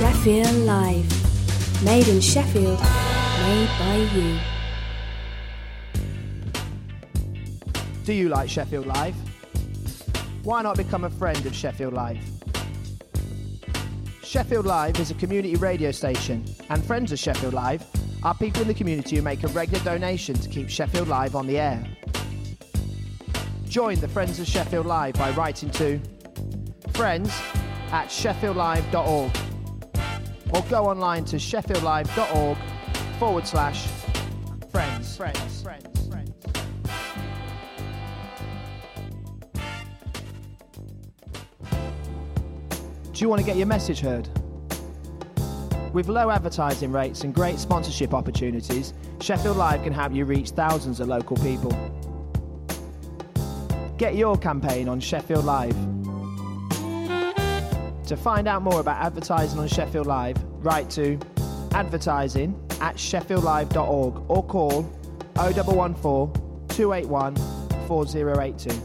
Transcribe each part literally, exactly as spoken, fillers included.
Sheffield Live. Made in Sheffield, made by you. Do you like Sheffield Live? Why not become a friend of Sheffield Live? Sheffield Live is a community radio station, and friends of Sheffield Live are people in the community who make a regular donation to keep Sheffield Live on the air. Join the Friends of Sheffield Live by writing to friends at sheffield live dot org or go online to sheffieldlive.org forward slash friends. Friends. Friends. Friends. Do you want to get your message heard? With low advertising rates and great sponsorship opportunities, Sheffield Live can help you reach thousands of local people. Get your campaign on Sheffield Live. To find out more about advertising on Sheffield Live, write to advertising at sheffield live dot org or call oh one one four, two eight one, four oh eight two.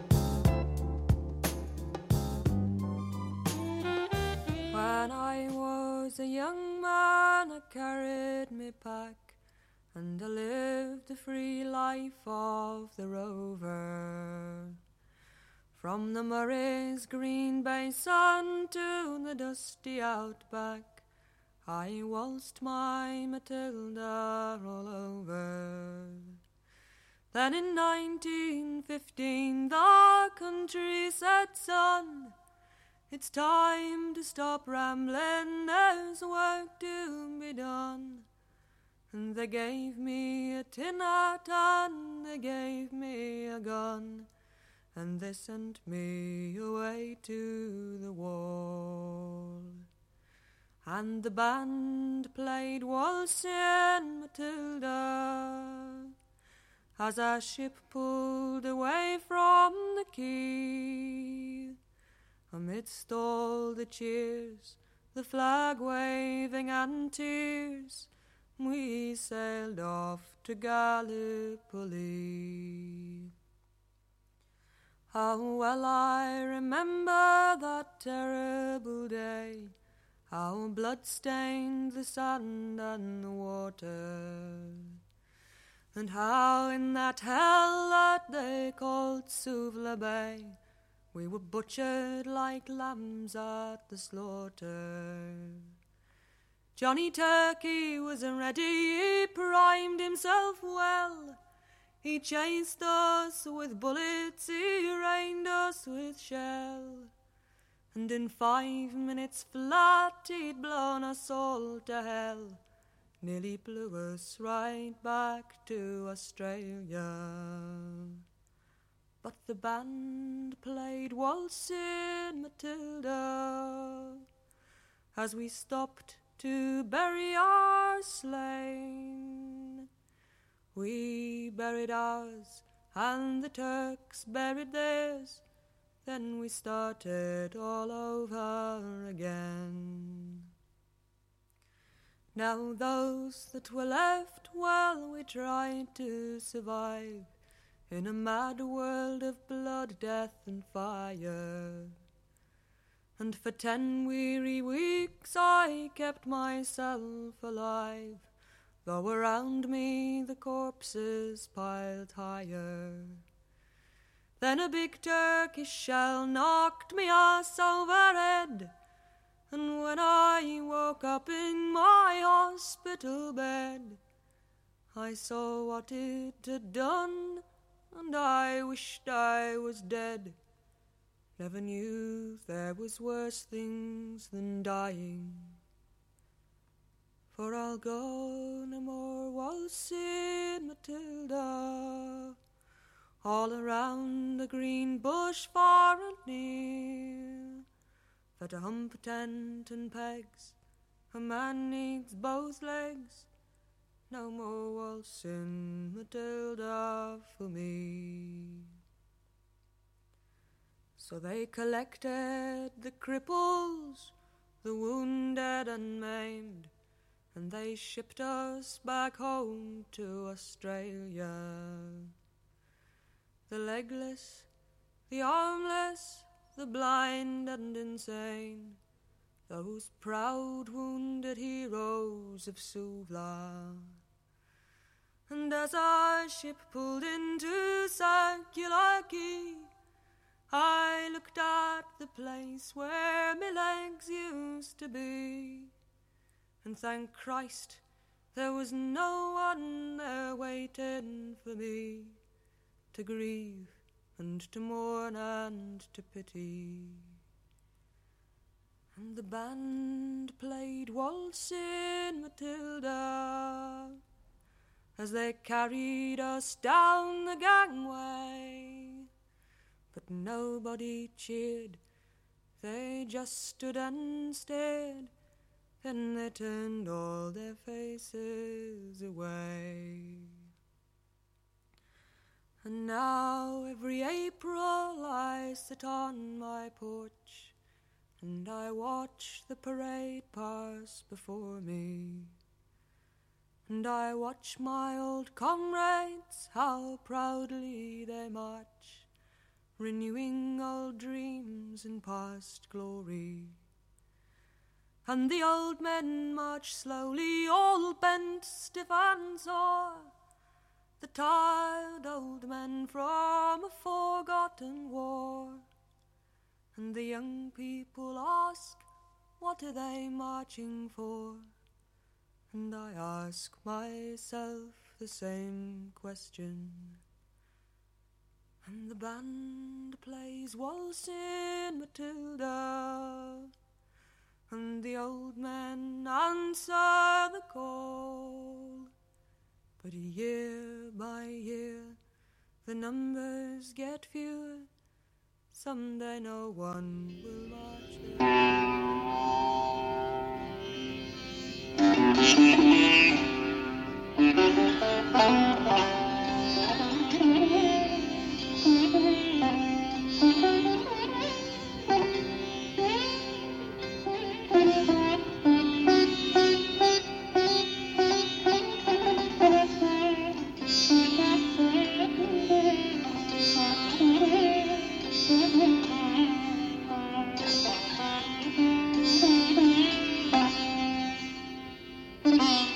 When I was a young man, I carried me pack, and I lived the free life of the rover. From the Murray's green basin to the dusty outback, I waltzed my Matilda all over. Then in nineteen fifteen the country said, son, it's time to stop rambling, there's work to be done. And they gave me a tin hat and they gave me a gun, and they sent me away to the wall. And the band played Waltzing Matilda as our ship pulled away from the quay. Amidst all the cheers, the flag waving and tears, we sailed off to Gallipoli. How well I remember that terrible day, how blood-stained the sand and the water, and how in that hell that they called Suvla Bay, we were butchered like lambs at the slaughter. Johnny Turkey was ready, he primed himself well. He chased us with bullets, he rained us with shell. And in five minutes flat he'd blown us all to hell, nearly blew us right back to Australia. But the band played Waltzing Matilda as we stopped to bury our slain. We buried ours and the Turks buried theirs, then we started all over again. Now those that were left, well, we tried to survive in a mad world of blood, death and fire. And for ten weary weeks I kept myself alive, though around me the corpses piled higher. Then a big Turkish shell knocked me ass overhead, and when I woke up in my hospital bed, I saw what it had done, and I wished I was dead. Never knew there was worse things than dying. For I'll go no more waltzing Matilda, all around the green bush far and near. For to hump a tent and pegs, a man needs both legs. No more waltzing Matilda for me. So they collected the cripples, the wounded and maimed, and they shipped us back home to Australia. The legless, the armless, the blind and insane, those proud wounded heroes of Suvla. And as our ship pulled into Circular Quay, I looked at the place where my legs used to be, and thank Christ there was no one there waiting for me to grieve and to mourn and to pity. And the band played Waltzing Matilda as they carried us down the gangway, but nobody cheered, they just stood and stared, then they turned all their faces away. And now every April I sit on my porch, and I watch the parade pass before me, and I watch my old comrades, how proudly they march, renewing old dreams and past glory. And the old men march slowly, all bent, stiff and sore, the tired old men from a forgotten war. And the young people ask, what are they marching for? And I ask myself the same question. And the band plays Waltzing Matilda, and the old men answer the call. But year by year the numbers get fewer, someday no one will march there. Thank you.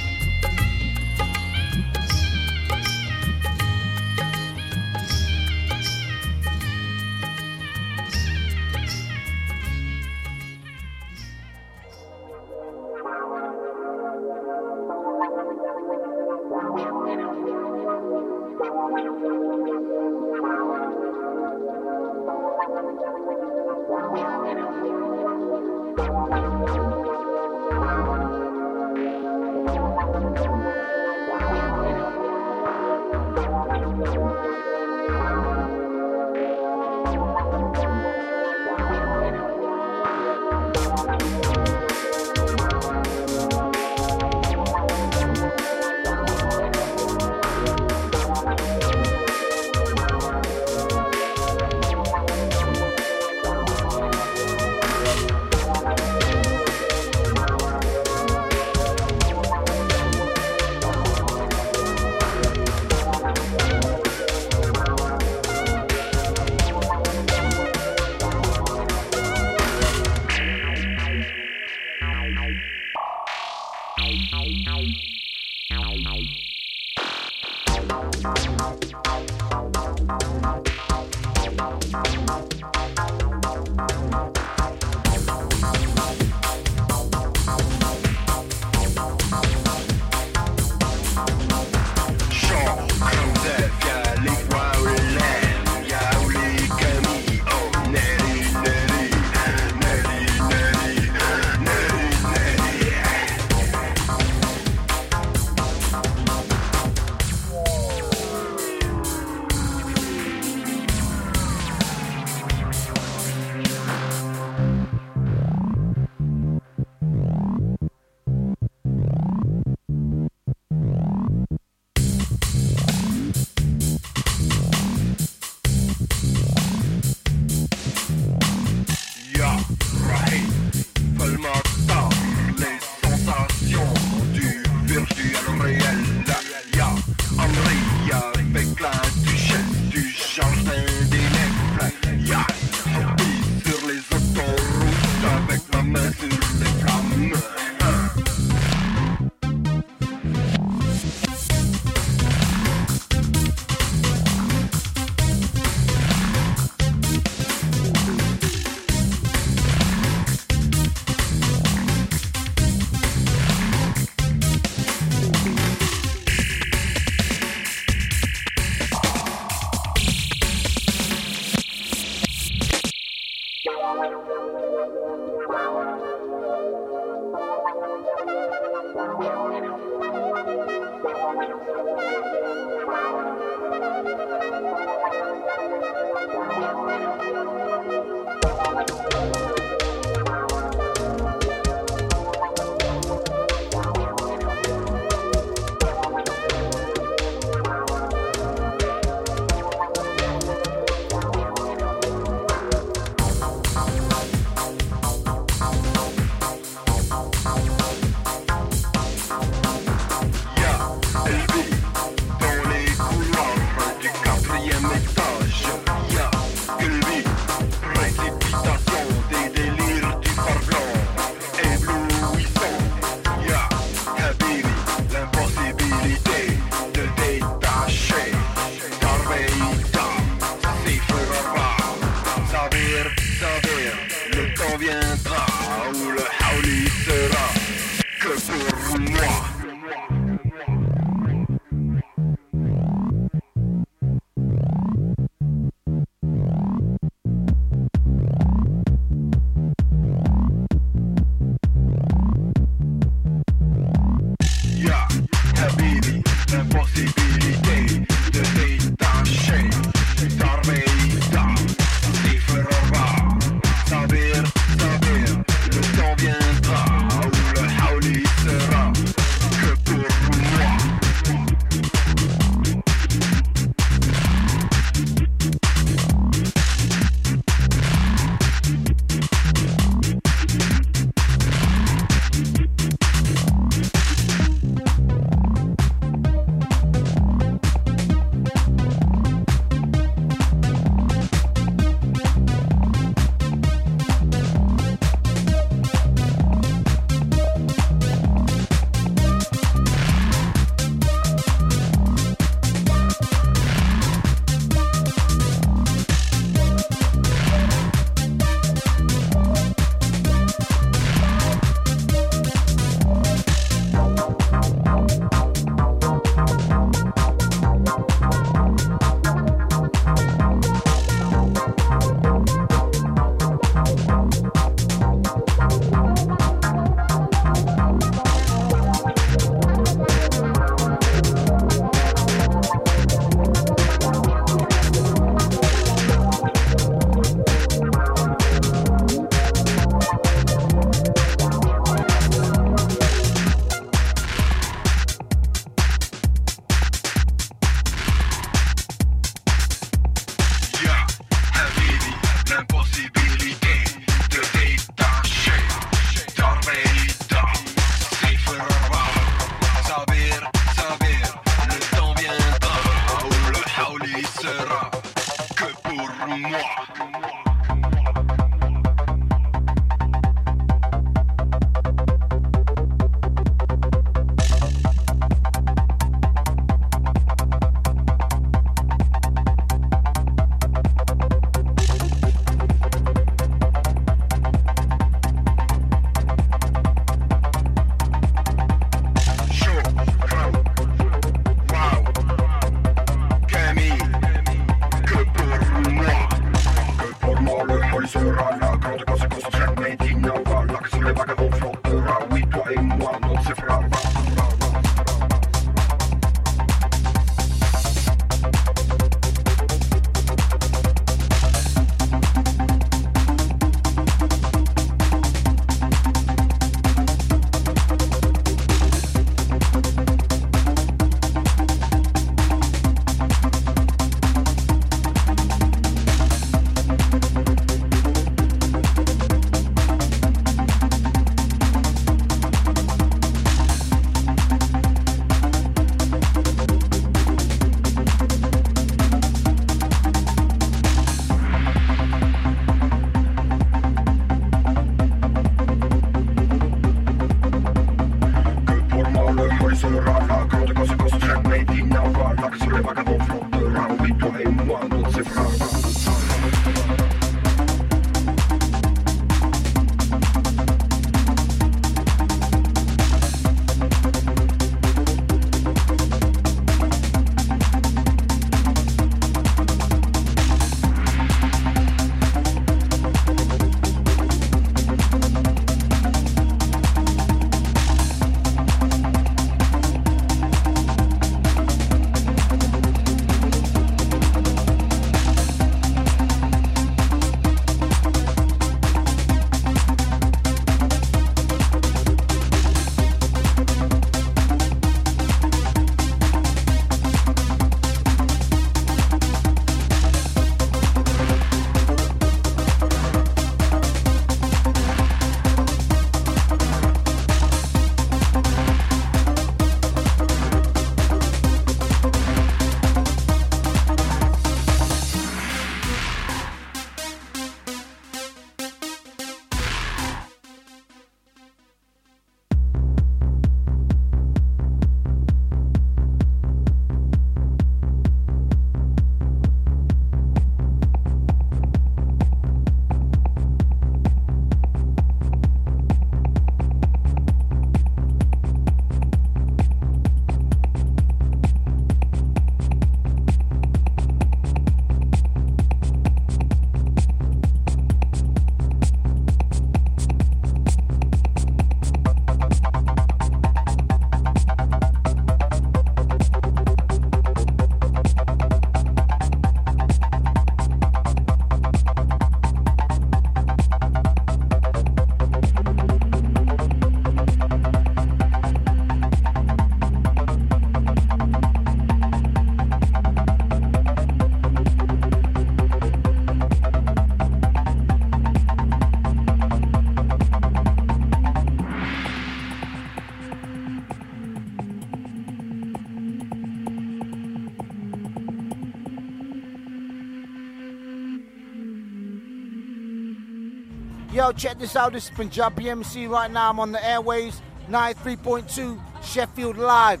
Yo, check this out. This is Punjabi M C right now. I'm on the airwaves, ninety-three point two Sheffield Live.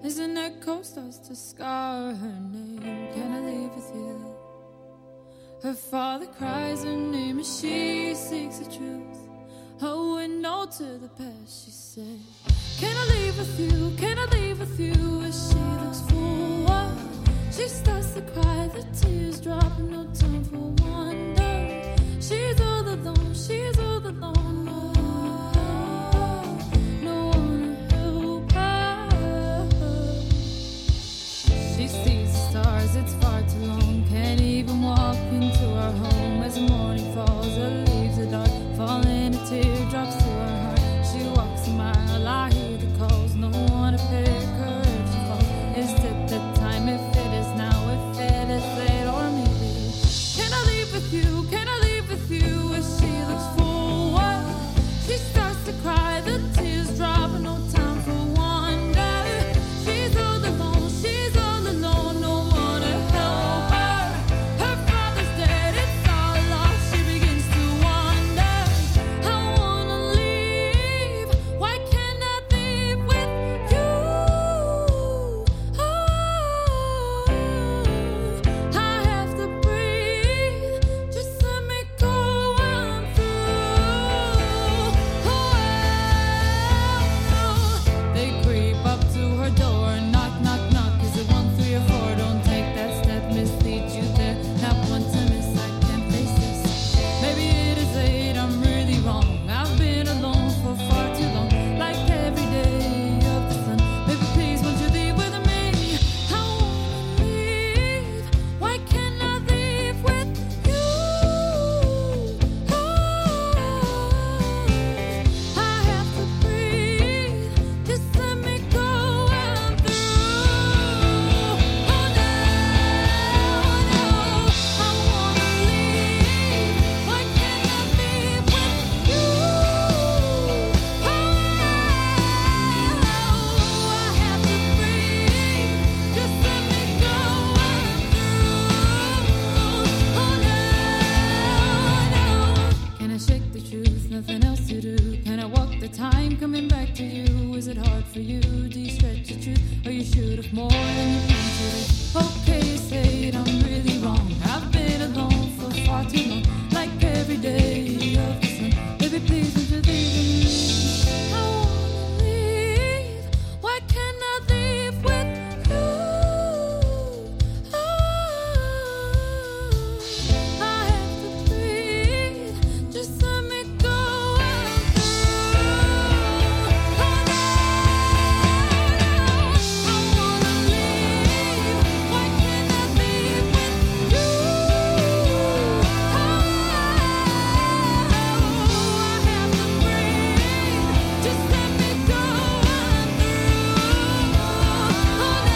as an echo starts to scar her name. Can I leave with you? Her father cries her name as she seeks the truth. A window to the past, she said. Can I leave with you? Can I leave with you? As she looks forward, she starts to cry. The tears drop, no time for wonder. She's all alone, she's all alone. No, no one to help her. She sees the stars, it's far too long. Can't even walk into our home. As the morning falls, the leaves are dark, falling a teardrops to her heart. She walks a mile, I hear the calls. No one to pick her if she falls. Is it the time? If it is now, if it is late, or maybe. Can I leave with you? Can I leave with you? As she looks forward, she starts to cry. The tears drop, no time for wonder. She's all alone, she's all alone. No one to help her. Her father's dead, it's all lost. She begins to wonder. I wanna leave. Why can't I leave with you? Oh, I have to breathe. Just let me go. I'm through. Oh, they creep up to her door, knock, knock, knock. Is it one, three, or four? Don't take that step, mislead you there. Not one to miss, I can't face this. Maybe it is late, I'm really wrong. I've been alone for far too long. Like every day of the sun. Baby, please, won't you leave with me? I wanna leave. Why can't I leave with you? Oh, I have to breathe. Just let me go. I'm through. Oh, no, no. I wanna leave. Why can't I leave with you? Oh, I have to breathe. Just let me go. I'm through. Oh, no, no. Can I shake the truth? Nothing else to do. Can I walk the time coming back to you? Is it hard for you? Do you stretch the truth? Or you shoot of more than you can do? Okay, you say it, I'm really wrong. I've been alone for far too long. Like every day of the sun. Baby, please, won't you leave me? I wanna leave. Why can't I leave with you? Oh, I have to breathe. Just let me go. I'm through. Oh, no, no. I wanna leave. Why can't I leave with you? Oh, I have to breathe. Just let me go. I'm through. Oh, no,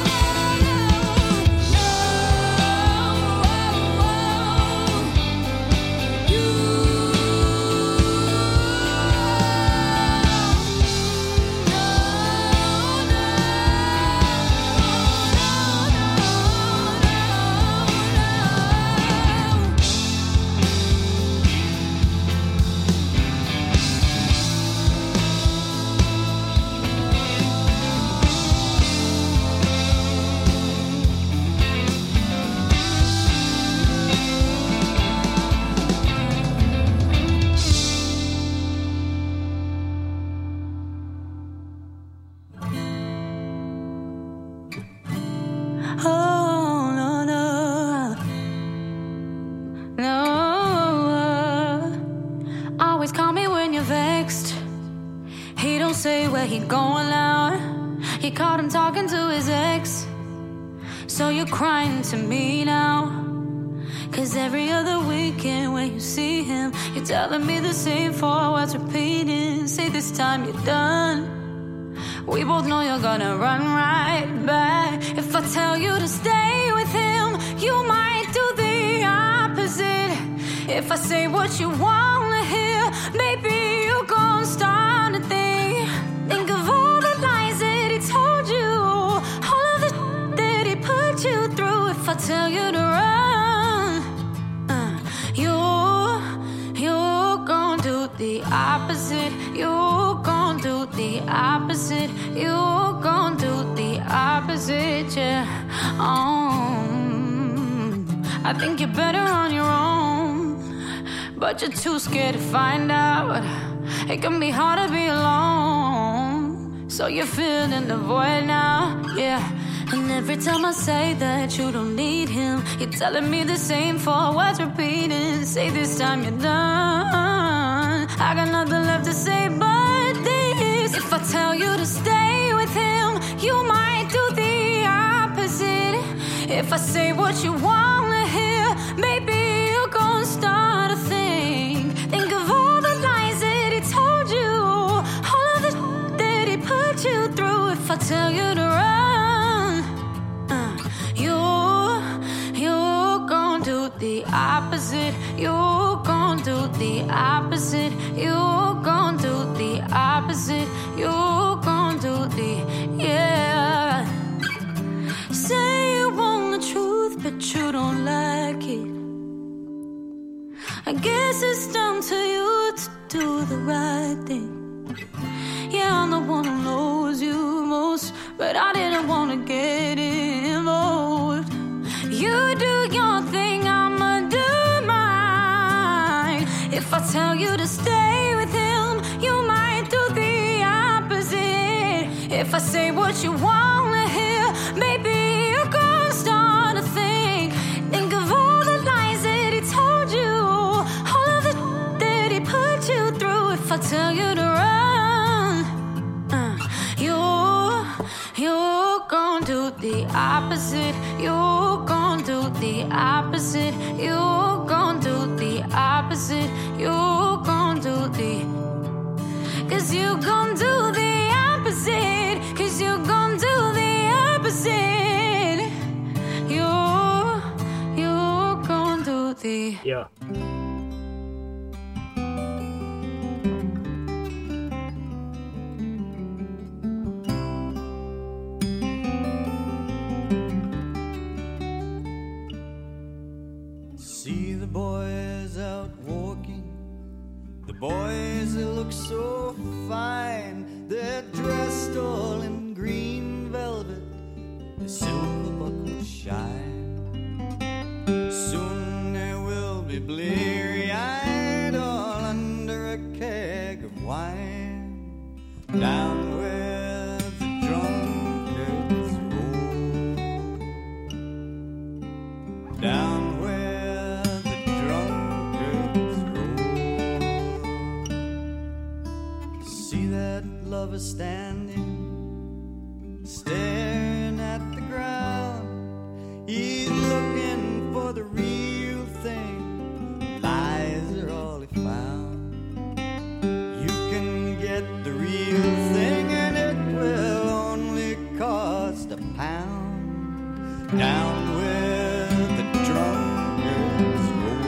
Oh, no, no, no. Always call me when you're vexed. He don't say where he going now. He caught him talking to his ex. So you're crying to me now. Cause every other weekend when you see him, you're telling me the same four words repeating. Say this time you're done. We both know you're gonna run right back. If I tell you to stay with him, you might do the opposite. If I say what you wanna hear, maybe you're gonna start to think. Think of all the lies that he told you, all of the that he put you through. If I tell you to run, uh, you, you're gonna do the opposite. You're gonna do the opposite. You're gonna do the I think you're better on your own, but you're too scared to find out. It can be hard to be alone, so you're filling the void now, yeah. And every time I say that you don't need him, you're telling me the same four words repeating. Say this time you're done. I got nothing left to say but this. If I tell you to stay with him, you might do the opposite. If I say what you wanna hear, maybe you're gonna start to think. Think of all the lies that he told you, all of the sh- that he put you through. If I tell you to run, uh, you, you're gonna do the opposite. You're gonna do the opposite. You're gonna do the opposite. You're gonna do the, yeah. Say you want the truth, but you don't like it. I guess it's down to you to do the right thing. Yeah, I'm the one who knows you most, but I didn't want to get involved. You do your thing, I'ma do mine. If I tell you to stay with him, you might do the opposite. If I say what you wanna hear, maybe you're gonna start to think. Think of all the lies that he told you, all of the that he put you through. If I tell you to run, uh, you're, you're gonna do the opposite. You're gonna do the opposite. You're gonna do the opposite. You're gonna do the, cause you gonna do the opposite. Cause you gonna do the opposite. You're, you're gonna do the, yeah. See the boys out walking, the boys that look so fine. They're dressed all in green velvet, the silver buckles shine. Soon they will be bleary-eyed, all under a keg of wine, down where the drunkards roll, down where the drunkards roll. See that lover standing, staring at the ground. He's looking for the real thing, lies are all he found. You can get the real thing and it will only cost a pound, down where the drunkards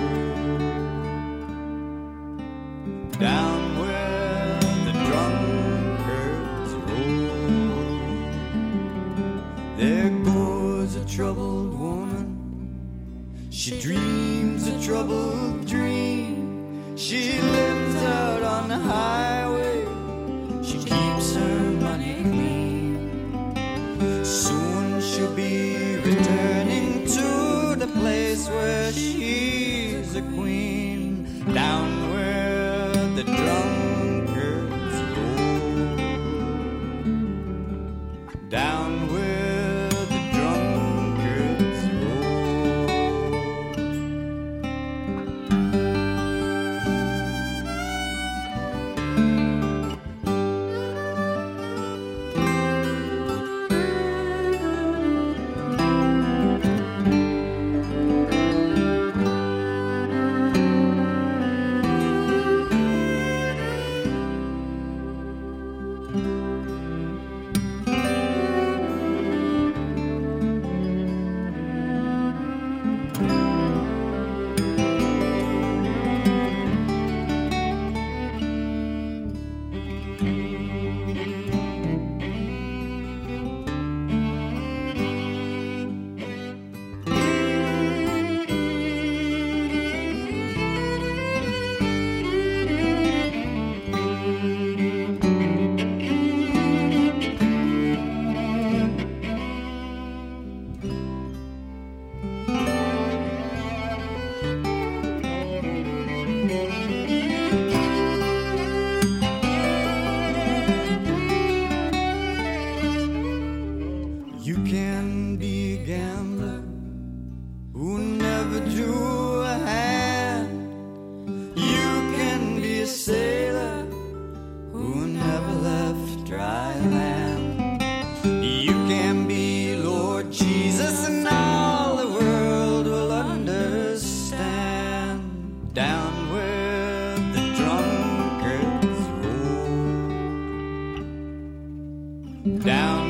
roll, down where the drunkards roll. There goes a troubled woman, she dreams a troubled dream. She lives out on the highway, she keeps her money clean. Soon she'll be returning to the place where she's a queen, down where the drunkards roll, down where the drunkards roll. You can be a gambler who never drew a hand. You can be a sailor who never left dry land. You can be Lord Jesus and all the world will understand. Down where the drunkards roll. Down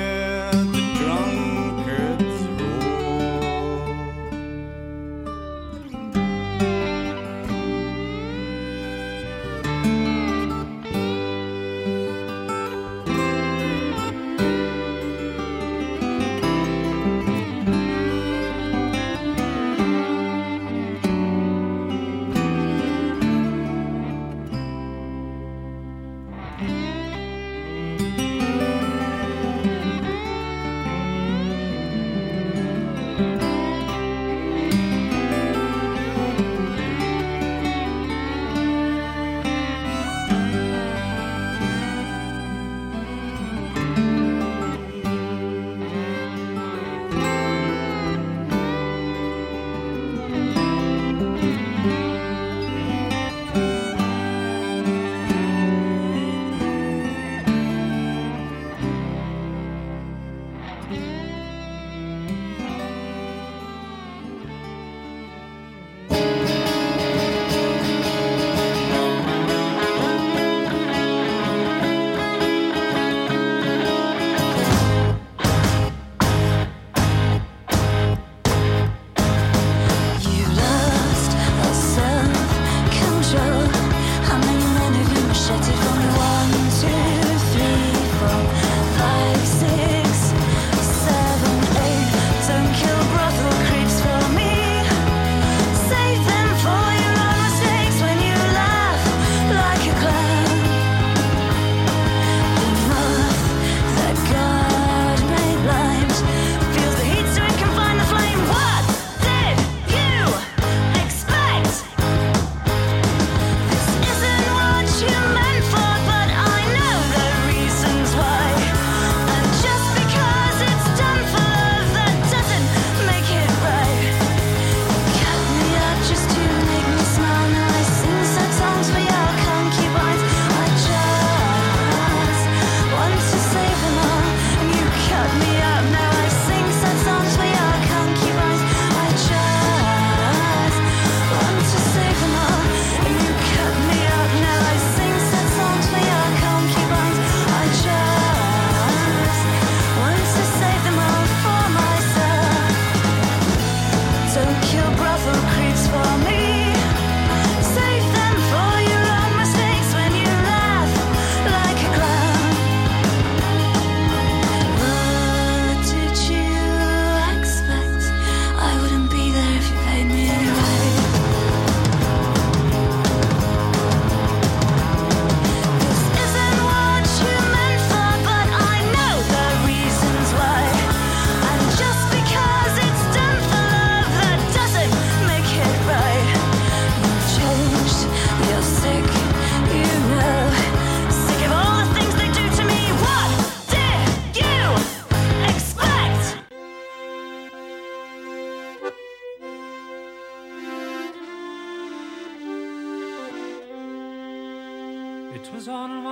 was on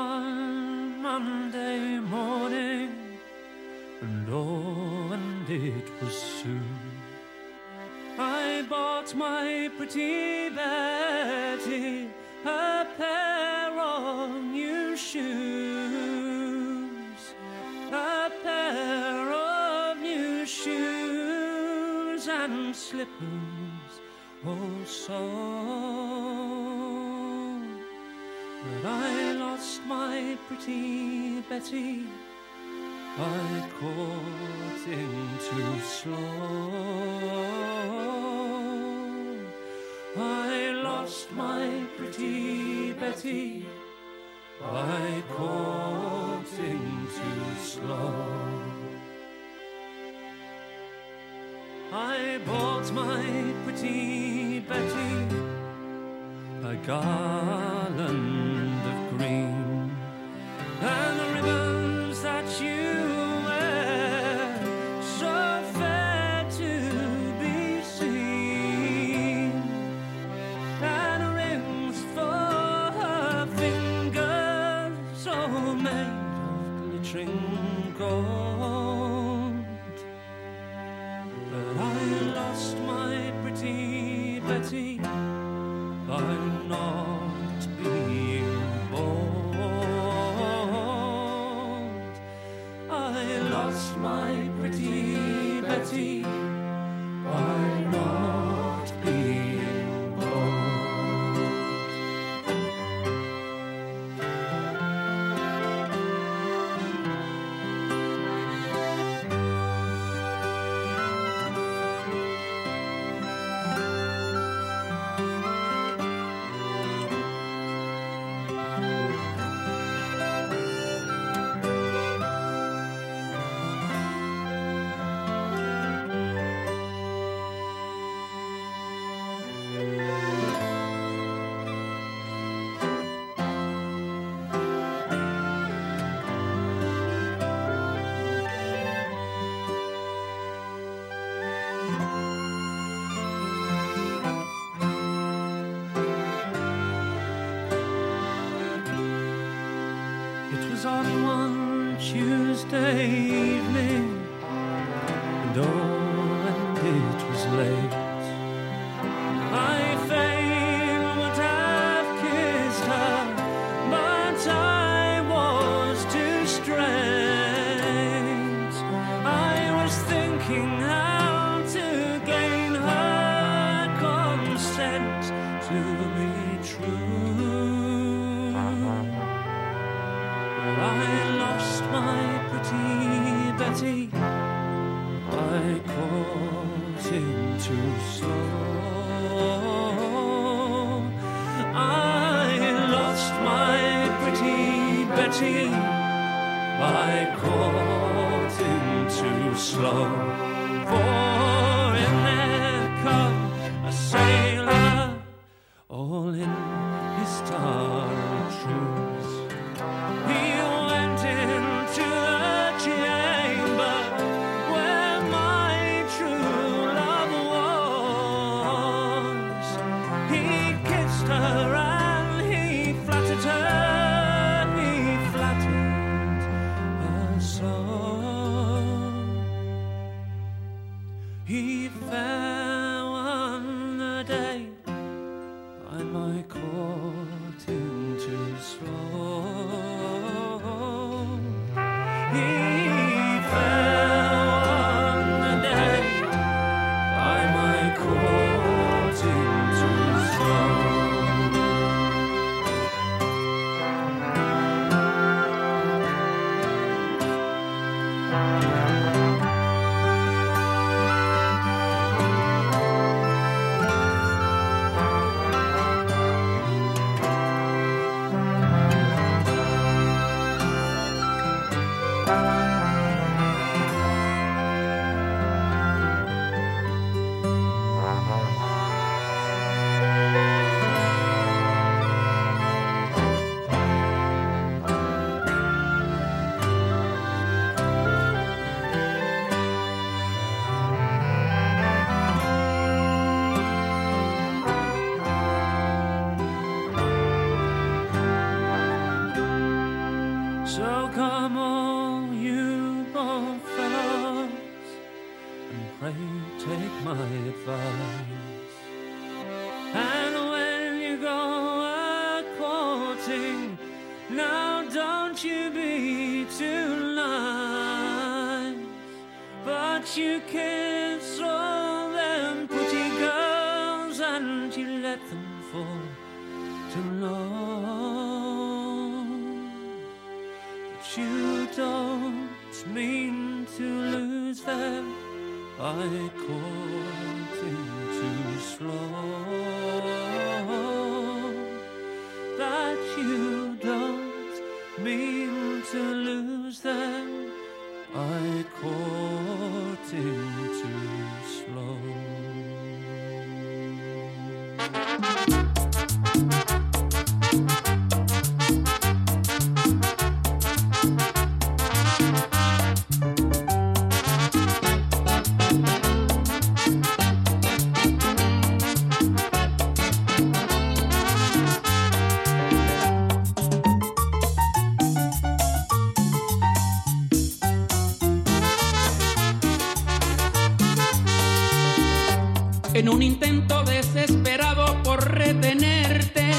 one Monday morning, and oh, and it was soon. I bought my pretty Betty a pair of new shoes, a pair of new shoes and slippers, oh so. But I lost my pretty Betty, I caught in too slow. I lost my pretty Betty, I caught in too slow. I bought my pretty Betty a garland of green, and the ribbons that you wear Betty by not being bold. On one Tuesday evening, and oh, and it was late, I fain would have kissed her, but I was too straight. I was thinking how to gain her consent to be true. I lost my pretty Betty, I caught him too slow. I lost my pretty Betty, I caught him too slow. For in there come a sailor, all in his starry truth. He went into the chamber where my true love was. He kissed her and he flattered her, he flattered her so. He fell on the day by my court him too slow. So come all you bold fellows, and pray take my advice. And when you go a-courting, now don't you be too nice, but you kiss all them pretty girls and you let them fall too low. You don't mean to lose them by courting too slow. That you don't mean to lose them by courting too slow. En un intento desesperado por retenerte,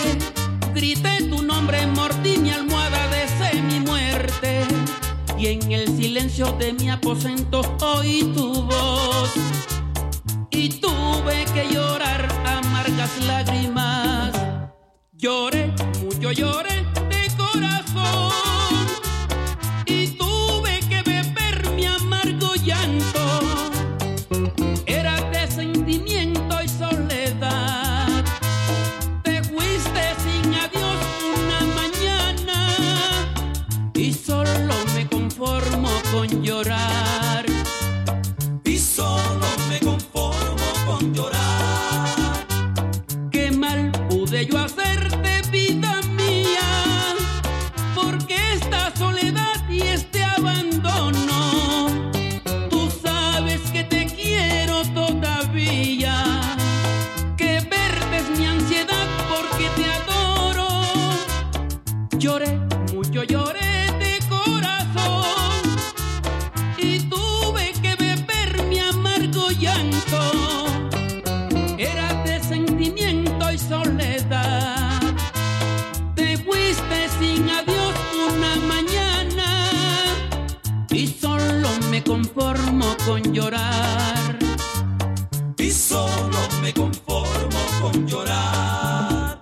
grité tu nombre, mordí mi almohada, deseé mi muerte. Y en el silencio silencio de mi aposento oí tu voz y tuve que llorar amargas lágrimas. Lloré, mucho lloré de corazón y tuve que beber mi amargo llanto. Era de sentimiento y soledad. Te fuiste sin adiós una mañana y solo me conformo con llorar. Y solo me conformo con llorar. Qué mal pude yo hacerte, vida mía, porque esta soledad y este abandono. Tú sabes que te quiero todavía, que verte es mi ansiedad porque te adoro. Lloré, mucho lloré de corazón y tuve que beber mi amargo llanto. Era de sentimiento y soledad. Te fuiste sin adiós una mañana y solo me conformo con llorar. Y solo me conformo con llorar.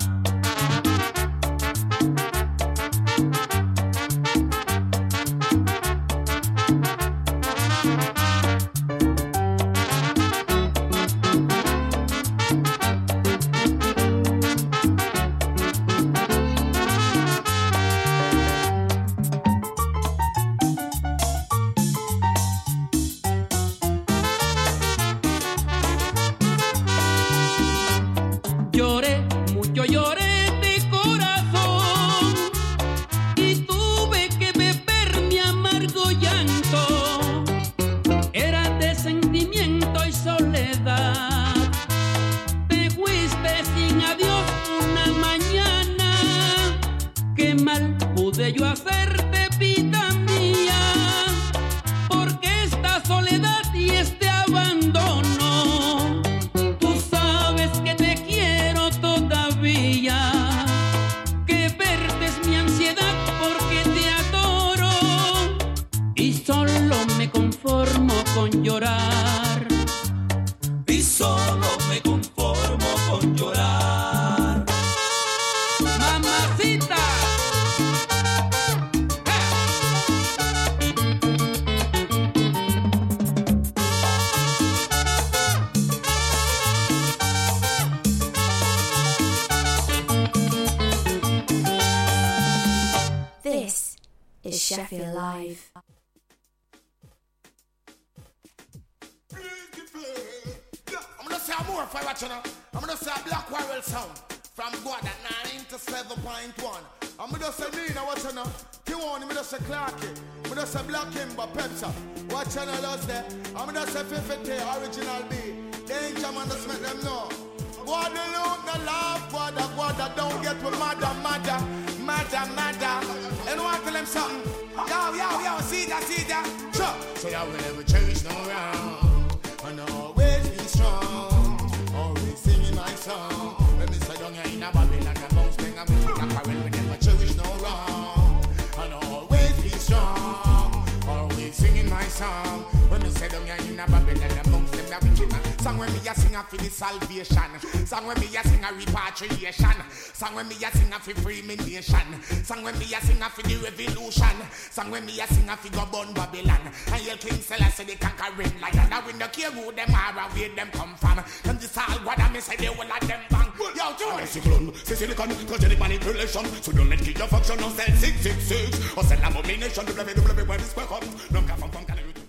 Lloré, mucho lloré de corazón y tuve que beber mi amargo llanto. Era de sentimiento y soledad. Te fuiste sin adiós una mañana. Qué mal pude yo hacerte, vida mía, porque esta soledad y este abandono. Tú sabes que te quiero todavía, que verte es mi ansiedad porque te adoro y solo me conformo con llorar. Y solo me conformo con llorar. Mamacita. This is Sheffield Live. I'm gonna say more for what you know. I'm gonna say Black Warrior sound from God at nine to seven point one. I'm gonna say Nina, what you know. Tiwani, I'm gonna say Clarky. I'm gonna say Black Kimber, Pepsa. What you know, those there. I'm gonna say fifty, original B. Danger man, just make them know. Guadeloupe, no love, Guada, Guada, don't get with mother, mother, mother, mother. And want to tell them something. Yo, yo, yo, see that, see that. Sure. So y'all will never change no round. And always be strong. Always singing my song. When me say down here in a Babylon, I bounce, bang, I'm with the apparel. We never cherish no wrong. And always be strong. Always singing my song. When me say down here in a Babylon, I bounce, them that wicked man. Song when me a sing a for the salvation. Song when me a sing a repatriation. Song when me a sing a for free me nation. Song when me a sing a for the revolution. Song when me a sing a for go burn Babylon. And yell King Selassie the conquering lion. Now we no care who them are or where them come from. Them this all what I me say they will let them bang. Yo, do it. Cyclone, c'est silicon, cogenic manipulation. So don't let keep your function on cell six six six. Or cell abomination, W W W, where is welcome. No come from, come,